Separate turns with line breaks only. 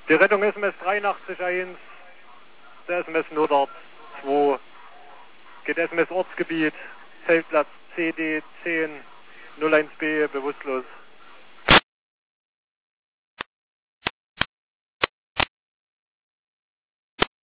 Die Rettung SMS 83-1, der SMS Nordort 2, geht SMS Ortsgebiet, Zeltplatz CD 10 01B, bewusstlos.